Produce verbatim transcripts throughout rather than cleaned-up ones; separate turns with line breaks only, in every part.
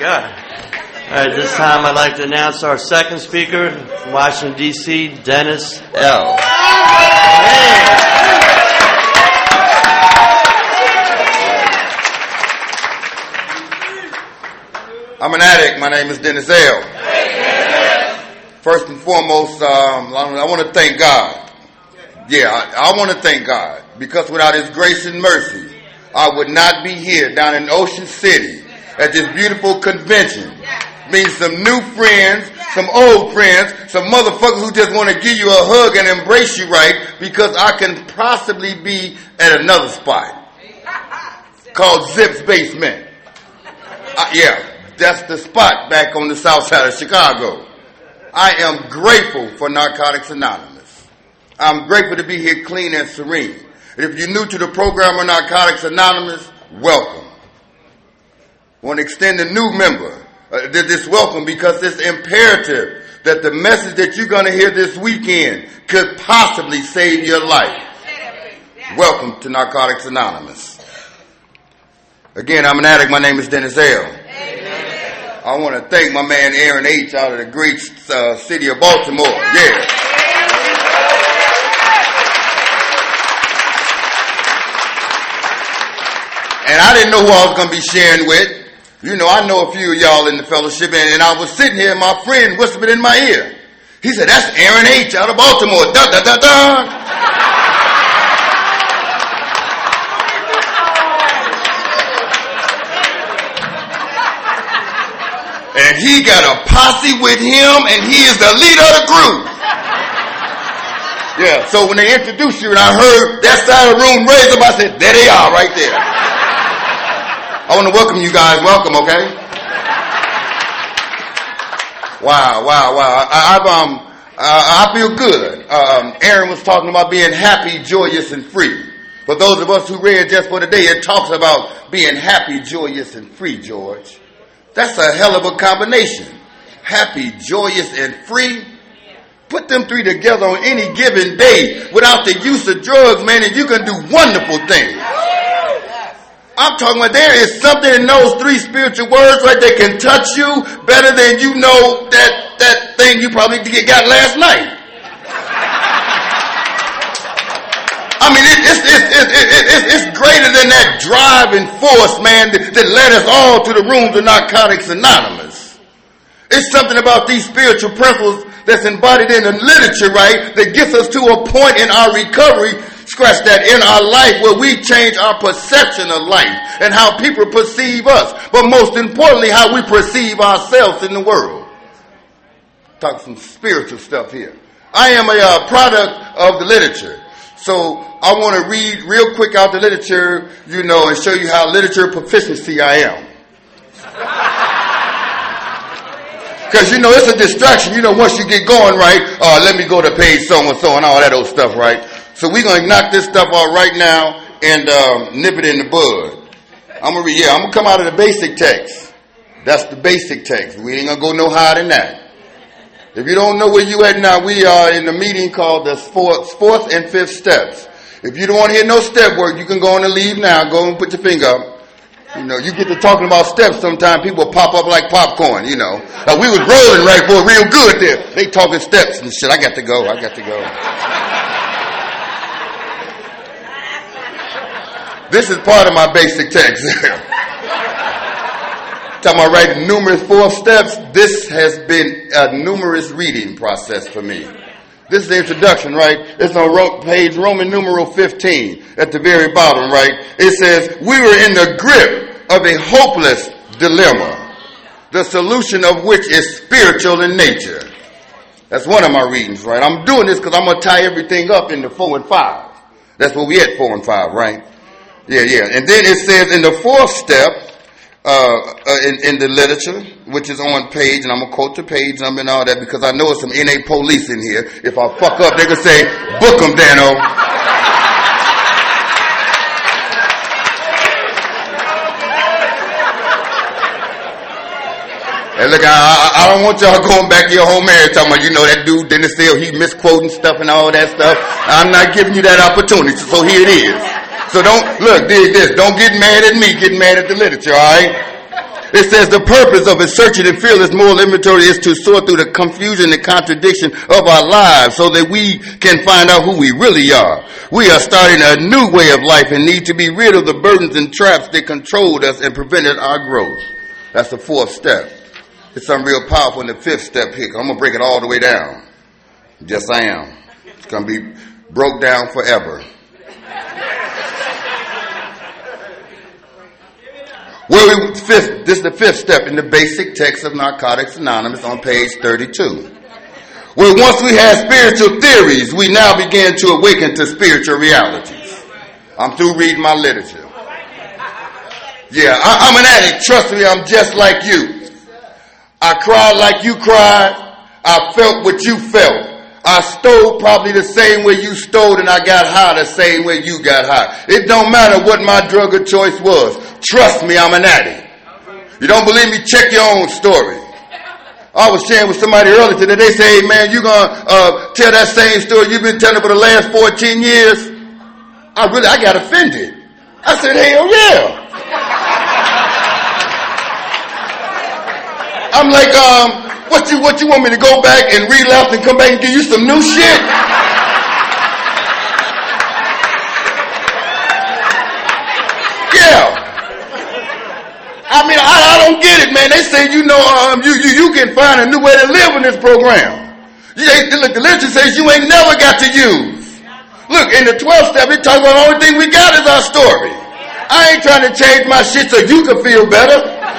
God. All right, this time I'd like to announce our second speaker from Washington, D C, Dennis L.
I'm an addict. My name is Dennis L. First and foremost, um, I want to thank God. Yeah, I, I want to thank God, because without His grace and mercy, I would not be here down in Ocean City at this beautiful convention. Meeting some new friends, some old friends, some motherfuckers who just want to give you a hug and embrace you right, because I can possibly be at another spot called Zip's Basement. Uh, yeah. That's the spot back on the south side of Chicago. I am grateful for Narcotics Anonymous. I'm grateful to be here clean and serene. And if you're new to the program of Narcotics Anonymous, welcome. I want to extend a new member uh, this welcome, because it's imperative that the message that you're going to hear this weekend could possibly save your life. Welcome to Narcotics Anonymous. Again, I'm an addict. My name is Dennis L. I want to thank my man Aaron H. out of the great uh, city of Baltimore. Yeah. And I didn't know who I was going to be sharing with. You know, I know a few of y'all in the fellowship, and, and I was sitting here, and my friend whispered in my ear. He said, "That's Aaron H. out of Baltimore." Da da da da. And he got a posse with him, and he is the leader of the group. Yeah, so when they introduced you and I heard that side of the room raise up, I said, there they are right there. I want to welcome you guys. Welcome, okay? Wow, wow, wow. I, I've, um, uh, I feel good. Um, Aaron was talking about being happy, joyous, and free. For those of us who read Just for Today, it talks about being happy, joyous, and free, George. That's a hell of a combination. Happy, joyous, and free. Put them three together on any given day without the use of drugs, man, and you can do wonderful things. I'm talking about there is something in those three spiritual words, right, that can touch you better than you know that, that thing you probably got last night. I mean, it, it's, it's, it's, it's, it's greater than that driving force, man, that, that led us all to the rooms of Narcotics Anonymous. It's something about these spiritual principles that's embodied in the literature, right, that gets us to a point in our recovery, scratch that, in our life where we change our perception of life and how people perceive us, but most importantly, how we perceive ourselves in the world. Talk some spiritual stuff here. I am a uh, product of the literature. So I want to read real quick out the literature, you know, and show you how literature proficiency I am. Because, you know, it's a distraction. You know, once you get going, right, uh, let me go to page so-and-so and all that old stuff, right? So we're going to knock this stuff out right now and um, nip it in the bud. I'm going to read, yeah, I'm going to come out of the basic text. That's the basic text. We ain't going to go no higher than that. If you don't know where you at now, we are in a meeting called the fourth, fourth and fifth steps. If you don't want to hear no step work, you can go on and leave now. Go and put your finger up. You know, you get to talking about steps, sometimes people pop up like popcorn, you know. Like we was rolling right for real good there. They talking steps and shit. I got to go. I got to go. This is part of my basic text. Talking about writing numerous fourth steps, this has been a numerous reading process for me. This is the introduction, right? It's on page Roman numeral fifteen at the very bottom, right? It says, we were in the grip of a hopeless dilemma, the solution of which is spiritual in nature. That's one of my readings, right? I'm doing this because I'm going to tie everything up into four and five. That's where we at, four and five, right? Yeah, yeah. And then it says in the fourth step, Uh, uh, in, in the literature, which is on page, and I'm going to quote the page number and all that because I know there's some N A police in here. If I fuck up, they can say, book them, Dano. And look, I, I don't want y'all going back to your home area talking about, you know, that dude Dennis L, he misquoting stuff and all that stuff. I'm not giving you that opportunity, so here it is. So don't, look, dig this. Don't get mad at me getting mad at the literature, all right? It says the purpose of a searching and fearless moral inventory is to sort through the confusion and contradiction of our lives so that we can find out who we really are. We are starting a new way of life and need to be rid of the burdens and traps that controlled us and prevented our growth. That's the fourth step. It's something real powerful in the fifth step here. I'm going to break it all the way down. Yes, I am. It's going to be broke down forever. Well, we, fifth, this is the fifth step in the basic text of Narcotics Anonymous on page thirty-two. Well, once we have spiritual theories, we now begin to awaken to spiritual realities. I'm through reading my literature. Yeah, I, I'm an addict. Trust me, I'm just like you. I cried like you cried. I felt what you felt. I stole probably the same way you stole, and I got high the same way you got high. It don't matter what my drug of choice was. Trust me, I'm an addict. You don't believe me? Check your own story. I was sharing with somebody earlier today. They say, hey, man, you're going to uh, tell that same story you've been telling for the last fourteen years? I really, I got offended. I said, hell yeah. I'm like, um, what you, what you want me to go back and relapse and come back and give you some new shit? Yeah. I mean, I, I don't get it, man. They say, you know, um, you, you, you can find a new way to live in this program. You ain't, look, the literature says you ain't never got to use. Look, in the twelfth step, it talks about the only thing we got is our story. I ain't trying to change my shit so you can feel better.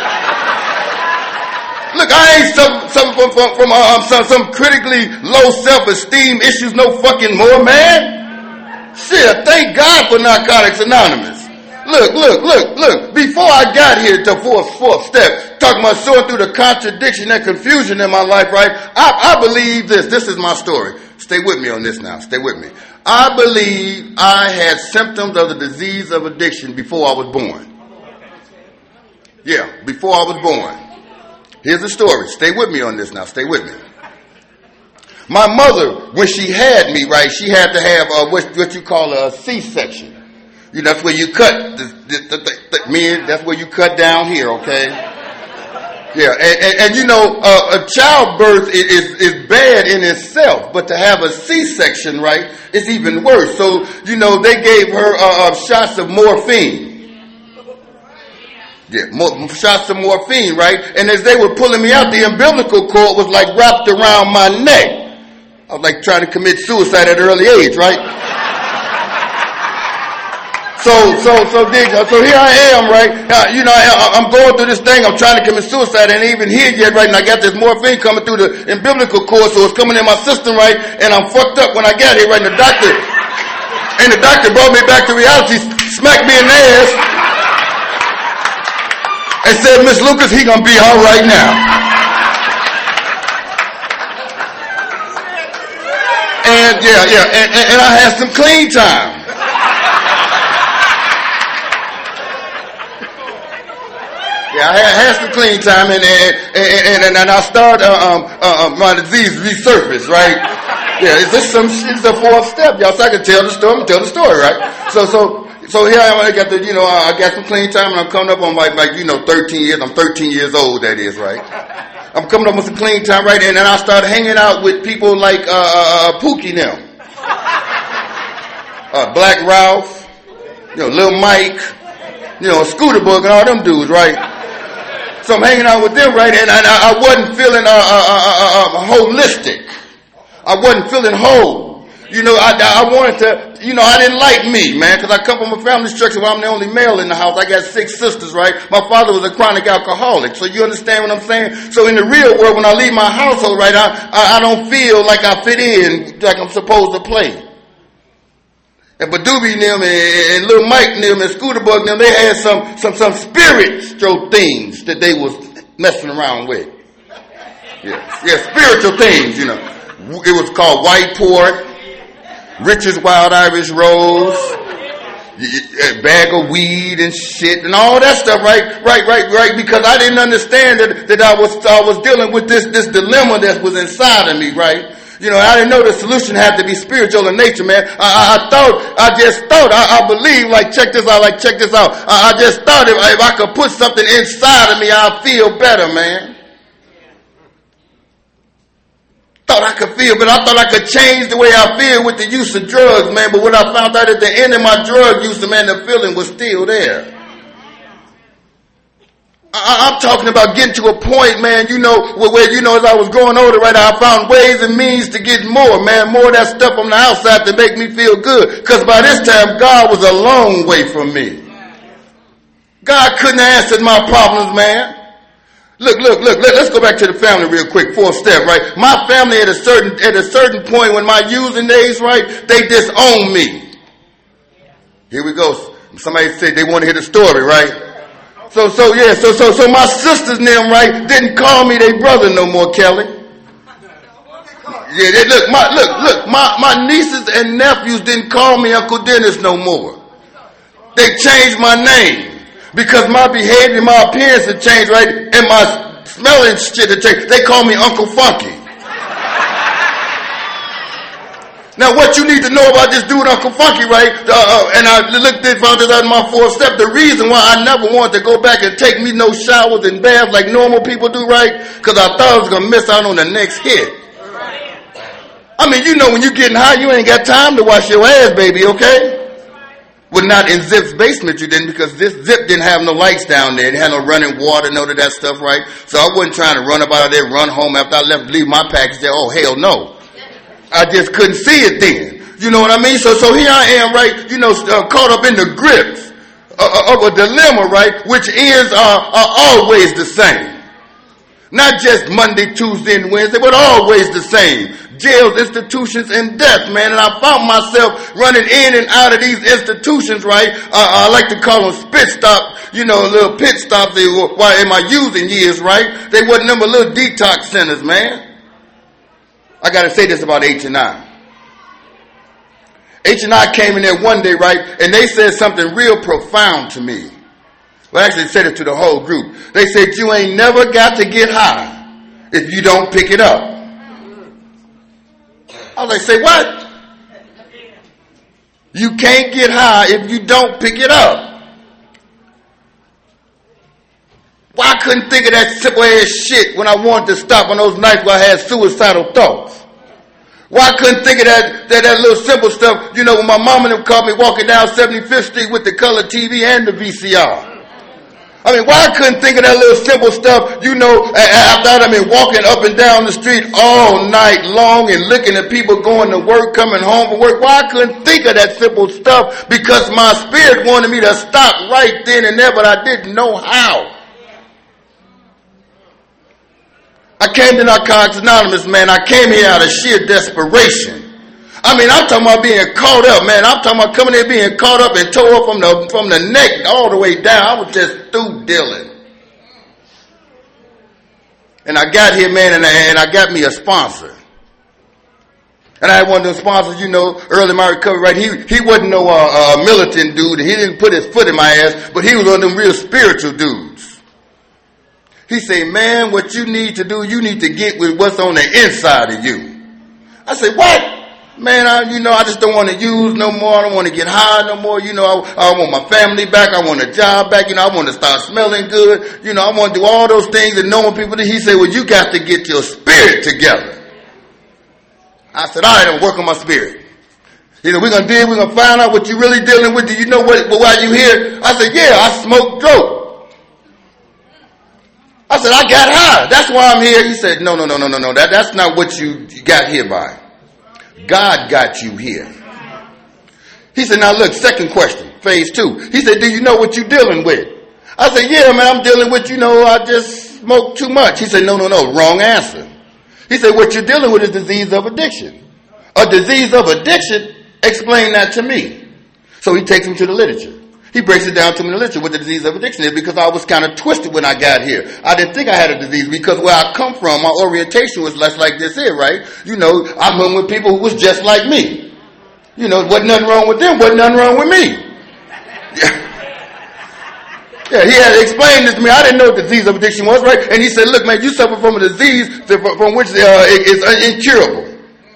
Look, I ain't some, some from, from, from uh, some, some critically low self-esteem issues no fucking more, man. Shit, thank God for Narcotics Anonymous. Look, look, look, look. Before I got here to fourth, fourth step, talking about sorting through the contradiction and confusion in my life, right? I, I believe this. This is my story. Stay with me on this now. Stay with me. I believe I had symptoms of the disease of addiction before I was born. Yeah, before I was born. Here's the story. Stay with me on this now. Stay with me. My mother, when she had me, right, she had to have uh, what, what you call a C-section. You know, that's where you cut, the, the, the, the, the, men, that's where you cut down here, okay? Yeah, and, and, and you know, uh, a childbirth is, is, is bad in itself, but to have a C-section, right, is even worse. So, you know, they gave her uh, uh, shots of morphine. Yeah, more, shots of morphine, right? And as they were pulling me out, the umbilical cord was like wrapped around my neck. I was like trying to commit suicide at an early age, right? So, so, so, so here I am, right? Uh, you know, I, I'm going through this thing. I'm trying to commit suicide, and ain't even here yet, right? And I got this morphine coming through the umbilical cord, so it's coming in my system, right? And I'm fucked up when I got here, right? And the doctor, and the doctor brought me back to reality, smacked me in the ass, and said, Miss Lucas, he gonna be all right now. And yeah, yeah, and, and, and I had some clean time. Yeah, I had, had some clean time, and and and, and, and I started uh, um, uh, my disease resurfaced, right? Yeah, is this some? It's the fourth step, y'all. So I can tell the story. I'm tell the story, right? So so so here I am. I got the, you know, I got some clean time, and I'm coming up on like like you know thirteen years. I'm thirteen years old. That is right. I'm coming up with some clean time, right? And then I started hanging out with people like uh, uh, Pookie now, uh, Black Ralph, you know, Lil Mike, you know, Scooter Bug, and all them dudes, right? So I'm hanging out with them, right? And I, I wasn't feeling uh, uh, uh, uh, holistic. I wasn't feeling whole. You know, I, I wanted to, you know, I didn't like me, man, because I come from a family structure where I'm the only male in the house. I got six sisters, right? My father was a chronic alcoholic. So you understand what I'm saying? So in the real world, when I leave my household, right, I, I, I don't feel like I fit in, like I'm supposed to play. And Badooby and them and, and Lil Mike and them and Scooter Bug and them, they had some, some, some spiritual things that they was messing around with. Yeah, yeah, spiritual things, you know. It was called White Port, Richard's Wild Irish Rose, a bag of weed and shit and all that stuff, right, right, right, right, because I didn't understand that, that I was, I was dealing with this, this dilemma that was inside of me, right? You know, I didn't know the solution had to be spiritual in nature, man. I, I, I thought, I just thought, I, I believe, like, check this out, like, check this out. I, I just thought if, if I could put something inside of me, I'd feel better, man. Thought I could feel, but I thought I could change the way I feel with the use of drugs, man. But when I found out at the end of my drug use, man, the feeling was still there. I, I'm talking about getting to a point, man, you know, where, where, you know, as I was growing older, right, I found ways and means to get more, man, more of that stuff on the outside to make me feel good. Because by this time, God was a long way from me. God couldn't have answered my problems, man. Look, look, look, let, let's go back to the family real quick, fourth step, right? My family at a certain, at a certain point when my using days, right, they disowned me. Here we go. Somebody said they want to hear the story, right? So, so, yeah, so, so, so my sisters and them, right, didn't call me their brother no more, Kelly. Yeah, they, look, my, look, look, my, my nieces and nephews didn't call me Uncle Dennis no more. They changed my name because my behavior, my appearance had changed, right, and my smelling shit had changed. They call me Uncle Funky. Now, what you need to know about this dude, Uncle Funky, right? Uh, uh, and I looked at found this out in my fourth step. The reason why I never wanted to go back and take me no showers and baths like normal people do, right? Because I thought I was going to miss out on the next hit. I mean, you know, when you're getting high, you ain't got time to wash your ass, baby, okay? Well, not in Zip's basement, you didn't, because this Zip didn't have no lights down there. It had no running water, none of that stuff, right? So I wasn't trying to run up out of there, run home after I left, leave my package there. Oh, hell no. I just couldn't see it then. You know what I mean? So, so here I am, right, you know, uh, caught up in the grips uh, of a dilemma, right, which ends are, are always the same. Not just Monday, Tuesday, and Wednesday, but always the same. Jails, institutions, and death, man. And I found myself running in and out of these institutions, right? Uh, I like to call them spit stop, you know, little pit stops they were, while in my using years, right? They wasn't number little detox centers, man. I got to say this about H and I. H and I came in there one day, right, and they said something real profound to me. Well, actually, they said it to the whole group. They said, you ain't never got to get high if you don't pick it up. I was like, say what? You can't get high if you don't pick it up. Why I couldn't think of that simple ass shit when I wanted to stop on those nights where I had suicidal thoughts? Why I couldn't think of that, that, that little simple stuff, you know, when my mom and them caught me walking down seventy-fifth Street with the color T V and the V C R. I mean, why I couldn't think of that little simple stuff, you know, after I'd been walking up and down the street all night long and looking at people going to work, coming home from work. Why I couldn't think of that simple stuff? Because my spirit wanted me to stop right then and there, but I didn't know how. I came to Narcotics Anonymous, man. I came here out of sheer desperation. I mean, I'm talking about being caught up, man. I'm talking about coming here being caught up and tore up from the from the neck all the way down. I was just through dealing. And I got here, man, and I, and I got me a sponsor. And I had one of those sponsors, you know, early in my recovery, right? He he wasn't no uh, uh, militant dude. He didn't put his foot in my ass, but he was one of them real spiritual dudes. He said, man, what you need to do, you need to get with what's on the inside of you. I said, what? Man, I, you know, I just don't want to use no more. I don't want to get high no more. You know, I, I want my family back. I want a job back. You know, I want to start smelling good. You know, I want to do all those things that normal people do. He said, well, you got to get your spirit together. I said, all right, I'm working my spirit. You know, we're going to deal, we're going to find out what you're really dealing with. Do you know what, why you here? I said, yeah, I smoke dope. I said, I got high. That's why I'm here. He said, no, no, no, no, no, no. That, that's not what you got here by. God got you here. He said, now look, second question, phase two. He said, do you know what you're dealing with? I said, yeah, man, I'm dealing with, you know, I just smoke too much. He said, no, no, no, wrong answer. He said, what you're dealing with is disease of addiction. A disease of addiction, explain that to me. So he takes him to the literature. He breaks it down to me in the literature what the disease of addiction is, because I was kind of twisted when I got here. I didn't think I had a disease because where I come from, my orientation was less like this here, right? You know, I hung with people who was just like me. You know, wasn't nothing wrong with them, wasn't nothing wrong with me. Yeah, he had explained this to me. I didn't know what the disease of addiction was, right? And he said, look, man, you suffer from a disease from which uh, is incurable.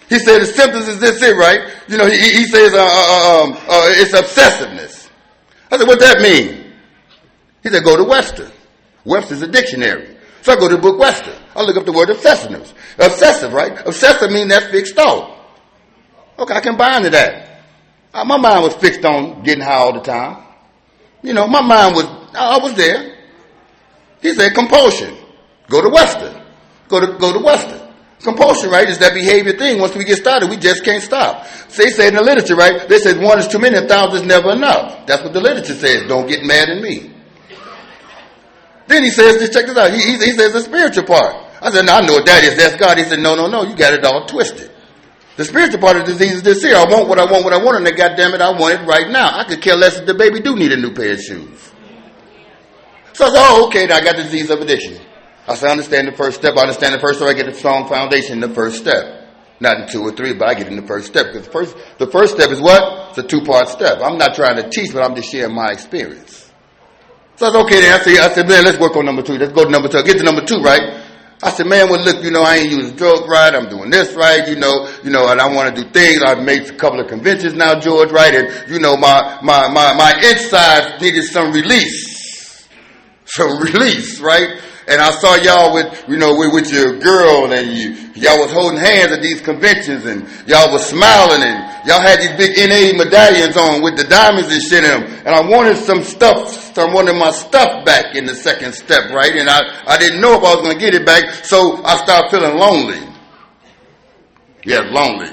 He said the symptoms is this it, right? You know, he, he says uh, uh, um, uh, it's obsessiveness. I said, what that mean? He said, go to Webster. Webster's a dictionary. So I go to the book Webster. I look up the word obsessiveness. Obsessive, right? Obsessive means that's fixed thought. Okay, I can buy into that. Uh, my mind was fixed on getting high all the time. You know, my mind was, I was there. He said compulsion. Go to Webster. Go to, go to Webster. Compulsion, right, is that behavior thing. Once we get started, we just can't stop. So they say in the literature, right, they say one is too many, a thousand is never enough. That's what the literature says. Don't get mad at me. Then he says, just check this out. He, he, he says the spiritual part. I said, no, I know what that is. That's God. He said, no, no, no. You got it all twisted. The spiritual part of the disease is this here. I want what I want, what I want, and then goddamn it, I want it right now. I could care less if the baby do need a new pair of shoes. So I said, oh, okay, now I got the disease of addiction. I said, I understand the first step. I understand the first step. I get the strong foundation in the first step. Not in two or three, but I get in the first step. Because the first, the first step is what? It's a two-part step. I'm not trying to teach, but I'm just sharing my experience. So I said, okay, then. I said, I said, man, let's work on number two. Let's go to number two. I get to number two, right? I said, man, well, look, you know, I ain't using drugs right. I'm doing this right, you know, you know, and I want to do things. I've made a couple of conventions now, George, right? And, you know, my, my, my, my insides needed some release. Some release, right? And I saw y'all with, you know, with, with your girl, and you, y'all was holding hands at these conventions, and y'all was smiling, and y'all had these big N A medallions on with the diamonds and shit in them. And I wanted some stuff, some wanted my stuff back in the second step, right? And I, I didn't know if I was going to get it back, so I started feeling lonely. Yeah, lonely.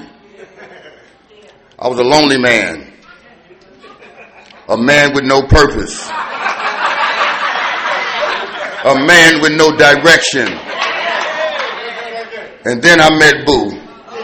I was a lonely man. A man with no purpose. A man with no direction. And then I met Boo.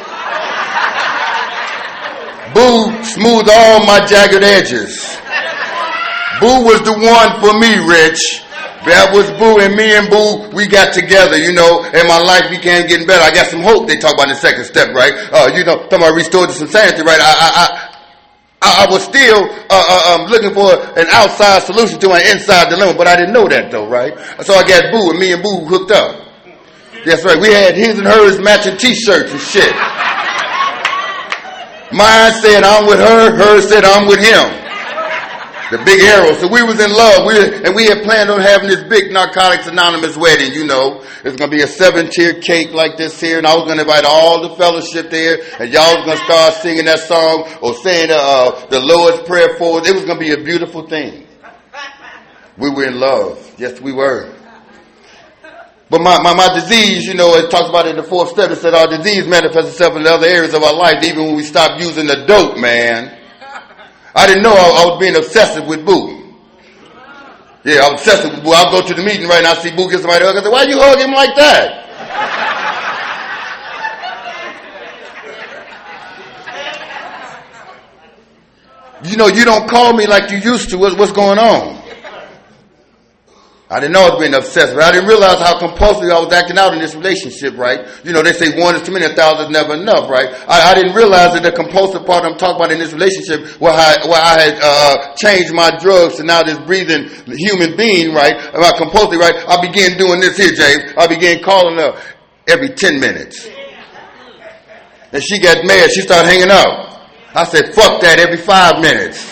Boo smoothed all my jagged edges. Boo was the one for me, Rich. That was Boo, and me and Boo, we got together, you know, and my life began getting better. I got some hope. They talk about in the second step, right? Uh, you know, talking about restored to some sanity, right? I, I, I I was still uh, uh, um, looking for an outside solution to my inside dilemma, but I didn't know that though, right? So I got Boo, and me and Boo hooked up. That's right. We had his and hers matching T-shirts and shit. Mine said I'm with her, hers said I'm with him. The big arrow. So we was in love. We were, and we had planned on having this big Narcotics Anonymous wedding, you know. It's going to be a seven-tier cake like this here, and I was going to invite all the fellowship there, and y'all was going to start singing that song or saying uh, the Lord's Prayer for us. It was going to be a beautiful thing. We were in love. Yes, we were. But my, my, my disease, you know, it talks about it in the fourth step. It said our disease manifests itself in the other areas of our life, even when we stop using the dope, man. I didn't know I, I was being obsessive with Boo. Yeah, I was obsessive with Boo. I'll go to the meeting right now, I see Boo get somebody to hug. I said, why you hug him like that? You know, you don't call me like you used to. What's, what's going on? I didn't know I was being obsessed, but I didn't realize how compulsively I was acting out in this relationship, right? You know, they say one is too many, a thousand is never enough, right? I, I didn't realize that the compulsive part I'm talking about in this relationship, where I, where I had uh, changed my drugs to now this breathing human being, right? About compulsive, right? I began doing this here, James. I began calling her every ten minutes. And she got mad. She started hanging up. I said, fuck that, every five minutes.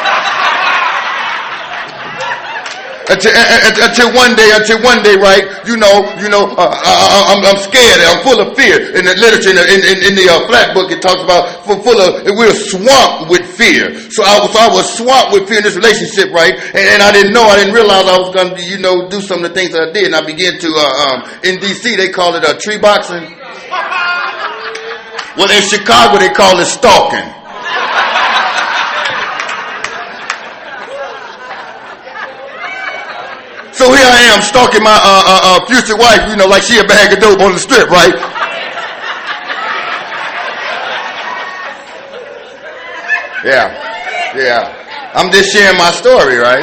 Until, until one day, until one day, right? You know, you know, uh, I, I'm, I'm scared. I'm full of fear. In the literature, in the, in, in the uh, flat book, it talks about full, full of. We're swamped with fear. So I was, so I was swamped with fear in this relationship, right? And, and I didn't know, I didn't realize I was going to, you know, do some of the things that I did. And I began to, uh, um, in D C, they call it uh, tree boxing. Well, in Chicago, they call it stalking. So here I am stalking my uh, uh, uh, future wife, you know, like she a bag of dope on the strip, right? Yeah, yeah. I'm just sharing my story, right?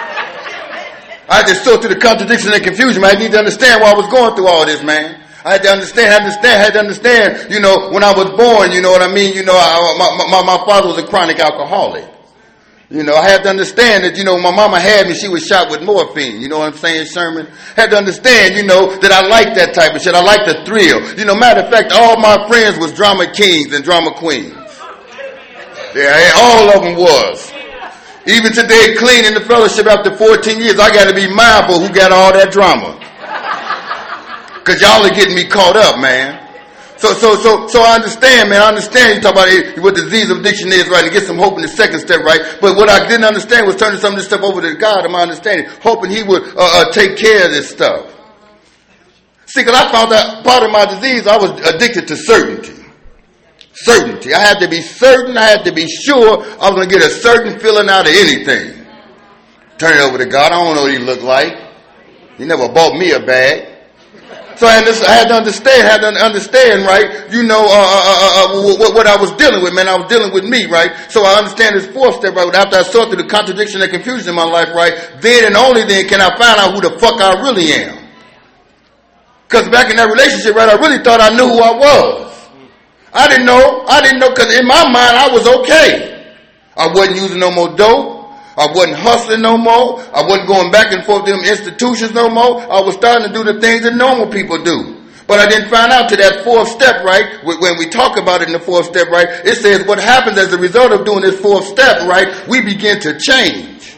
I just saw through the contradiction and confusion, man. I need to understand why I was going through all this, man. I had to understand, had to understand, had to understand, you know, when I was born, you know what I mean? You know, I, my, my, my father was a chronic alcoholic. You know, I had to understand that, you know, my mama had me, she was shot with morphine. You know what I'm saying, Sherman? Had to understand, you know, that I like that type of shit. I like the thrill. You know, matter of fact, all my friends was drama kings and drama queens. Yeah, all of them was. Even today, cleaning the fellowship after fourteen years, I got to be mindful who got all that drama. Because y'all are getting me caught up, man. So, so, so, so I understand, man. I understand you talk about it, what the disease of addiction is, right? And get some hope in the second step, right? But what I didn't understand was turning some of this stuff over to God, in my understanding, hoping He would uh, uh, take care of this stuff. See, because I found out part of my disease, I was addicted to certainty. Certainty. I had to be certain. I had to be sure I was going to get a certain feeling out of anything. Turn it over to God. I don't know what He looked like. He never bought me a bag. So I had, to, I had to understand, had to understand, right, you know, uh, uh, uh, what, what I was dealing with, man. I was dealing with me, right? So I understand this fourth step, right? After I saw through the contradiction and confusion in my life, right, then and only then can I find out who the fuck I really am. Because back in that relationship, right, I really thought I knew who I was. I didn't know. I didn't know because in my mind, I was okay. I wasn't using no more dope. I wasn't hustling no more. I wasn't going back and forth to them institutions no more. I was starting to do the things that normal people do. But I didn't find out to that fourth step, right? When we talk about it in the fourth step, right? It says what happens as a result of doing this fourth step, right? We begin to change.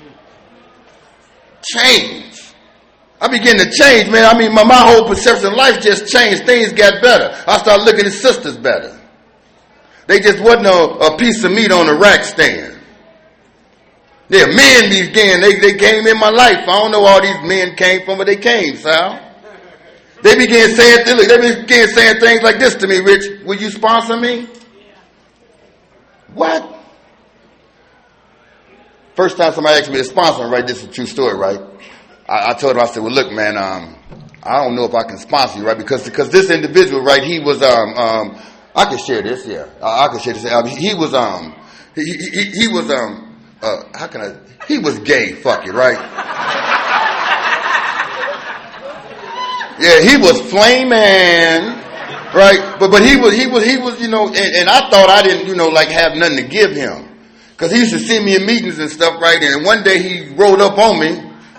Change. I began to change, man. I mean, my, my whole perception of life just changed. Things got better. I started looking at sisters better. They just wasn't a, a piece of meat on a rack stand. Yeah, men began, they, they came in my life. I don't know all these men came from, but they came, Sal. They began saying, look, they began saying things like this to me, Rich, will you sponsor me? What? First time somebody asked me to sponsor me, right, this is a true story, right? I, I told him, I said, well, look, man, um, I don't know if I can sponsor you, right? Because, because this individual, right, he was, um, um, I can share this, yeah. I, I can share this. I mean, he was, um, he, he, he was, um, Uh, how can I? He was gay, fuck it, right? Yeah, he was flaming, right? But but he was he was he was you know, and, and I thought I didn't you know like have nothing to give him, because he used to see me in meetings and stuff, right? And one day he rolled up on me.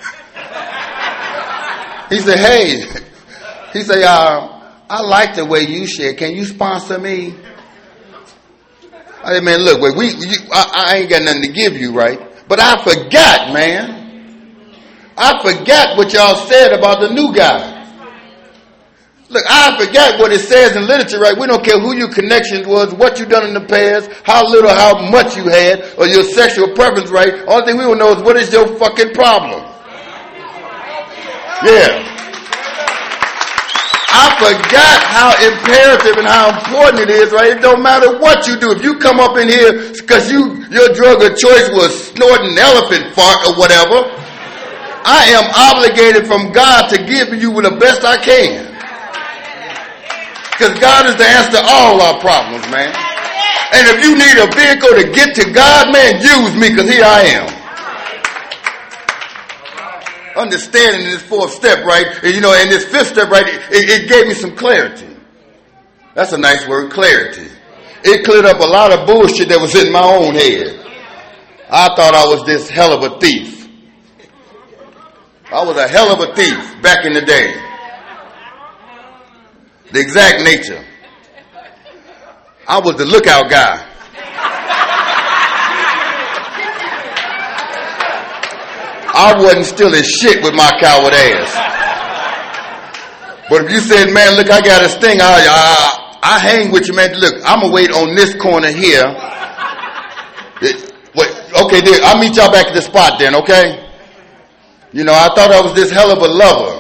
He said, "Hey," he said, uh, "I like the way you share. Can you sponsor me?" I said, man, look, wait, we, you, I, I ain't got nothing to give you, right? But I forgot, man. I forgot what y'all said about the new guy. Look, I forgot what it says in literature, right? We don't care who your connections was, what you done in the past, how little, how much you had, or your sexual preference, right? Only thing we will know is what is your fucking problem. Yeah. I forgot how imperative and how important it is, right? It don't matter what you do. If you come up in here because you your drug of choice was snorting elephant fart or whatever, I am obligated from God to give you the best I can. Because God is the answer to all our problems, man. And if you need a vehicle to get to God, man, use me, because here I am. Understanding this fourth step, right? And, you know, and this fifth step, right, it, it gave me some clarity. That's a nice word, clarity. It cleared up a lot of bullshit that was in my own head. I thought I was this hell of a thief. I was a hell of a thief back in the day. The exact nature. I was the lookout guy. I wasn't still as shit with my coward ass. But if you said, man, look, I got a sting, I, I, I hang with you, man. Look, I'm going to wait on this corner here. It, wait, okay, there, I'll meet y'all back at the spot then, okay? You know, I thought I was this hell of a lover.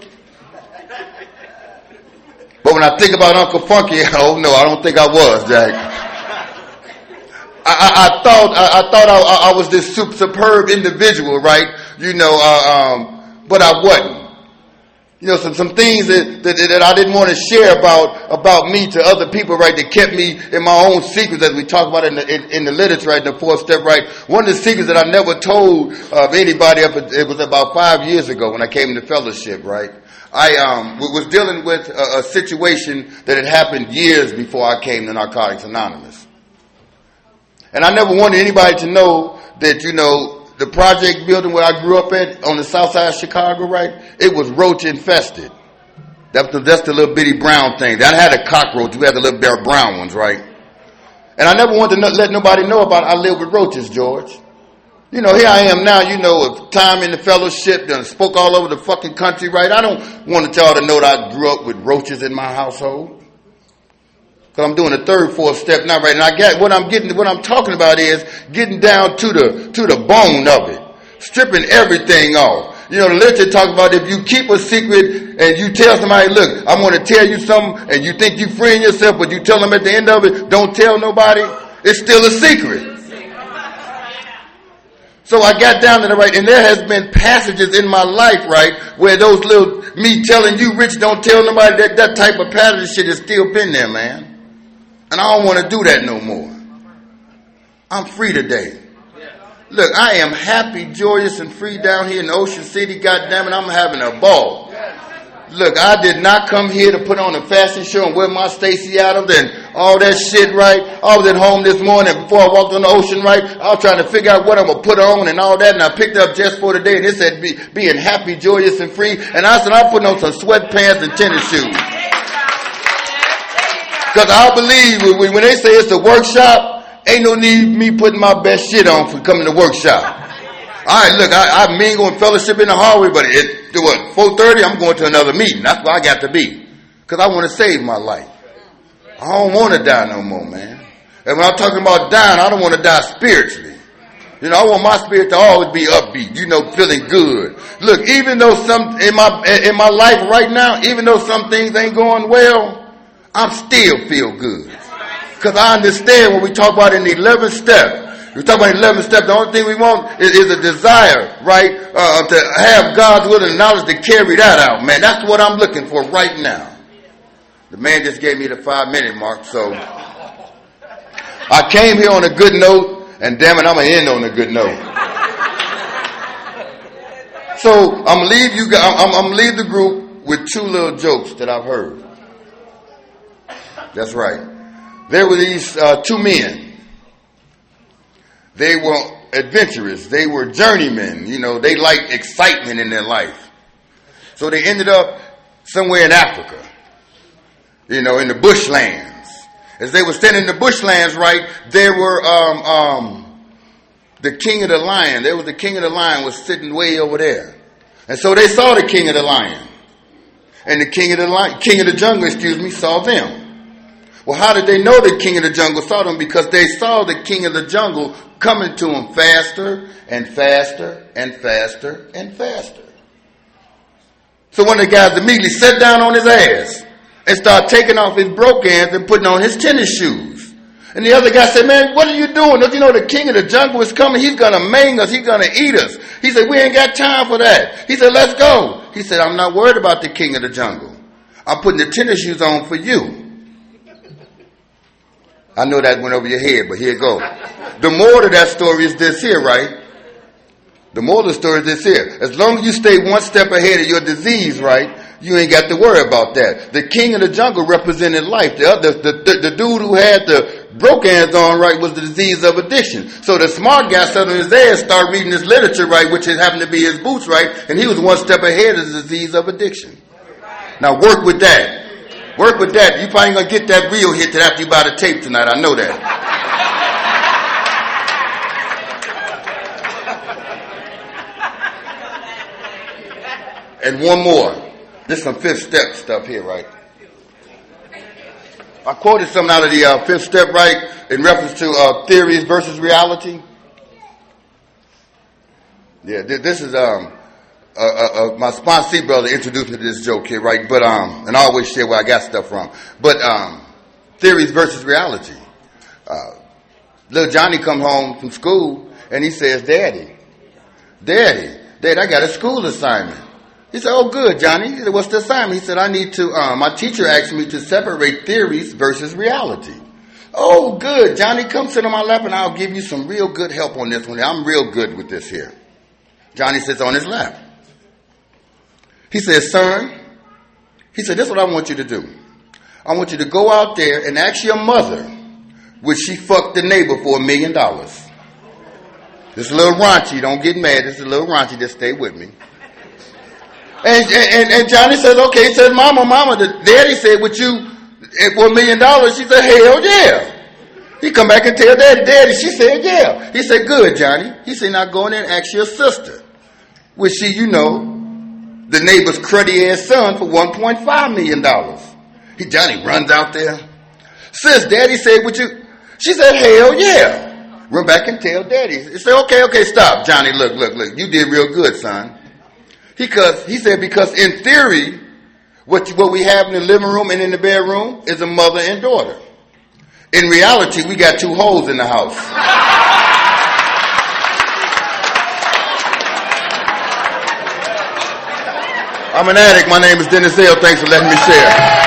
But when I think about Uncle Funky, oh no, I don't think I was, Jack. I, I, I thought I, I thought I, I was this superb individual, right? You know, uh, um, but I wasn't. You know, some some things that, that that I didn't want to share about about me to other people, right? That kept me in my own secrets, as we talk about in the in, in the literature, right? In the fourth step, right? One of the secrets that I never told of anybody up, it was about five years ago when I came into fellowship, right? I um was dealing with a, a situation that had happened years before I came to Narcotics Anonymous. And I never wanted anybody to know that, you know, the project building where I grew up at on the south side of Chicago, right? It was roach infested. That's the, that's the little bitty brown thing. That had a cockroach. We had the little bare brown ones, right? And I never wanted to let nobody know about it. I live with roaches, George. You know, here I am now, you know, of time in the fellowship, done spoke all over the fucking country, right? I don't want y'all to know that I grew up with roaches in my household. Because I'm doing the third, fourth step now, right? And I get what I'm getting, what I'm talking about is getting down to the, to the bone of it. Stripping everything off. You know, the literature talks about if you keep a secret and you tell somebody, look, I'm going to tell you something, and you think you're freeing yourself, but you tell them at the end of it, don't tell nobody, it's still a secret. So I got down to the right, and there has been passages in my life, right, where those little, me telling you, Rich, don't tell nobody, that, that type of passage shit has still been there, man. And I don't want to do that no more. I'm free today. Look, I am happy, joyous, and free down here in Ocean City. God damn it, I'm having a ball. Look, I did not come here to put on a fashion show and wear my Stacey Adams and all that shit, right? I was at home this morning before I walked on the ocean, right? I was trying to figure out what I'm going to put on and all that, and I picked up just for today, and it said be, being happy, joyous, and free. And I said, I'm putting on some sweatpants and tennis shoes. Because I believe when they say it's a workshop, ain't no need me putting my best shit on for coming to workshop. All right, look, I, I mingle and fellowship in the hallway, but at what, four thirty, I'm going to another meeting. That's where I got to be. Because I want to save my life. I don't want to die no more, man. And when I'm talking about dying, I don't want to die spiritually. You know, I want my spirit to always be upbeat, you know, feeling good. Look, even though some, in my, in my life right now, even though some things ain't going well, I'm still feel good. Because I understand what we talk about in the eleventh step. We talk about the eleventh step. The only thing we want is, is a desire, right, uh, to have God's will and knowledge to carry that out, man. That's what I'm looking for right now. The man just gave me the five minute mark, so I came here on a good note, and damn it, I'm going to end on a good note. So I'm going to leave you guys, I'm, I'm going to leave the group with two little jokes that I've heard. That's right. There were these uh, two men. They were adventurous. They were journeymen. You know, they liked excitement in their life. So they ended up somewhere in Africa, you know, in the bushlands. As they were standing in the bushlands, right, there were um, um, the king of the lion. There was the king of the lion was sitting way over there. And so they saw the king of the lion. And the king of the lion, king of the jungle, excuse me, saw them. Well, how did they know the king of the jungle saw them? Because they saw the king of the jungle coming to them faster and faster and faster and faster. So one of the guys immediately sat down on his ass and started taking off his brogans and putting on his tennis shoes. And the other guy said, man, what are you doing? Don't you know the king of the jungle is coming? He's going to maim us. He's going to eat us. He said, we ain't got time for that. He said, let's go. He said, I'm not worried about the king of the jungle. I'm putting the tennis shoes on for you. I know that went over your head, but here it goes. The moral of that story is this here, right? The moral of the story is this here. As long as you stay one step ahead of your disease, right, you ain't got to worry about that. The king of the jungle represented life. The other, the, the, the dude who had the brogans on, right, was the disease of addiction. So the smart guy sat on his ass, started reading this literature, right, which happened to be his boots, right, and he was one step ahead of the disease of addiction. Now work with that. Work with that. You probably ain't going to get that real hit till after you buy the tape tonight. I know that. And one more. This is some fifth step stuff here, right? I quoted something out of the uh, fifth step, right, in reference to uh, theories versus reality. Yeah, this is... um. Uh, uh, uh, my sponsee brother introduced me to this joke here, right? But um, and I always share where I got stuff from. But um, theories versus reality. Uh, little Johnny come home from school and he says, "Daddy, Daddy, Dad, I got a school assignment." He said, "Oh, good, Johnny." He said, "What's the assignment?" He said, "I need to. Uh, my teacher asked me to separate theories versus reality." "Oh, good, Johnny. Come sit on my lap and I'll give you some real good help on this one. I'm real good with this here." Johnny sits on his lap. He says, "Son," he said, "this is what I want you to do. I want you to go out there and ask your mother, would she fuck the neighbor for a million dollars?" This is a little raunchy. Don't get mad. This is a little raunchy. Just stay with me. And, and, and Johnny says, okay. He says, Mama, Mama, the daddy said, would you, for a million dollars? She said, hell yeah. He come back and tell daddy, daddy. She said, yeah. He said, good, Johnny. He said, now go in there and ask your sister. Which she, you know, the neighbor's cruddy ass son for one point five million dollars. He, Johnny runs out there. Sis, daddy said, would you? She said, hell yeah. Run back and tell daddy. He said, okay, okay, stop. Johnny, look, look, look. You did real good, son. Because, he said, because in theory, what, what we have in the living room and in the bedroom is a mother and daughter. In reality, we got two hoes in the house. I'm an addict. My name is Dennis L. Thanks for letting me share.